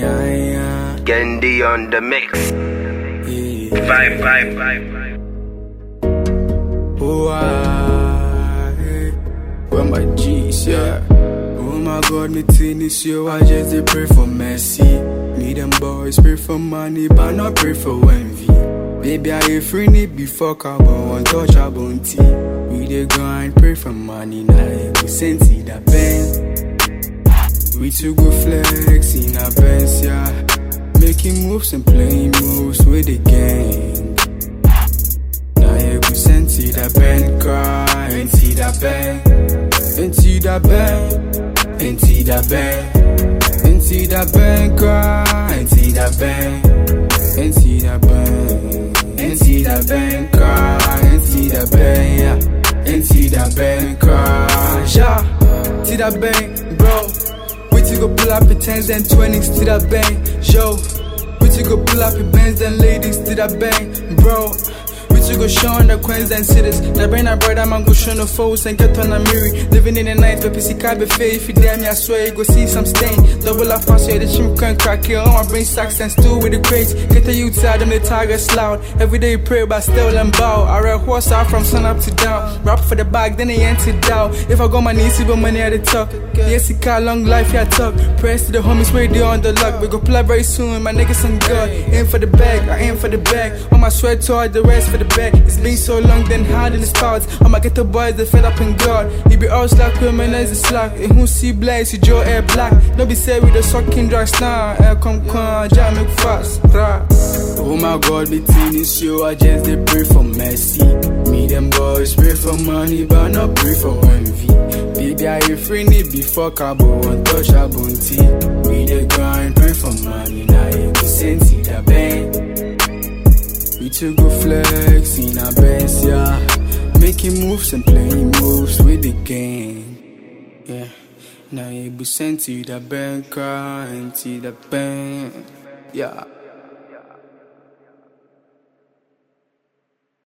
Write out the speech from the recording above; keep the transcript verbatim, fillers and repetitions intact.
yeah, yeah. Gendy on the mix. Yeah. Vibe, vibe, vibe, vibe. Oh, I, where my G's, yeah. Oh my God, me tennis, yo, I just dey pray for mercy. Me them boys pray for money, but not pray for envy. Baby, I ain't free need before carbon, untouchable tea. We dey grind, pray for money, now we send see that band. We two go flex in our best, yeah. Making moves and playing moves with the gang. Now yeah, we send see that band cry, and see that band, and see that band, and see that band, and see that band cry, and see that band, and see that band, and see that band cry, and see that band, yeah, and see that band cry, yeah, see that band, bro. We to go pull up your tens and twenties to that bang, yo. We to go pull up your bands and ladies to that bang, bro. We to go show on the queens and cities. That brain I brought man go show no foes and get on a mirror. Living in the night, but P C can't be fair. If you damn me, I swear you go see some stain. Double up fast, yeah, the chim can't crack it. All my brain sacks and stew with the crates. Get the youth out, them the targets loud. Every day you pray, but still and bow. I read horse out from sun up to down. Rap for the bag, then they empty down. If I go my knees, even money at the top. Yes, he got long life, yeah, talk. Prayers to the homies, where they on the luck. We go play very soon, my niggas some good. Aim for the bag, I aim for the bag. On my sweat toward the rest for the bag. It's been so long, then hard in the stars. I'ma get the boys, they fed up in God. He be all slack, women as a slack. And who see blaze, you Joe air black. No be say with the sucking drugs now. Air come, come, jam it fast. Rah. Oh my God, me tennis, yo, I just they pray for mercy. Me them boys pray for money, but not pray for envy. Baby, I ain't free need before cabo, untouchable tea. We the grind, pray for money, now you go send see that band. We to go flex in our best, yeah. Making moves and playing moves with the gang, yeah. Now you go send to the bank, cry and see the band, yeah.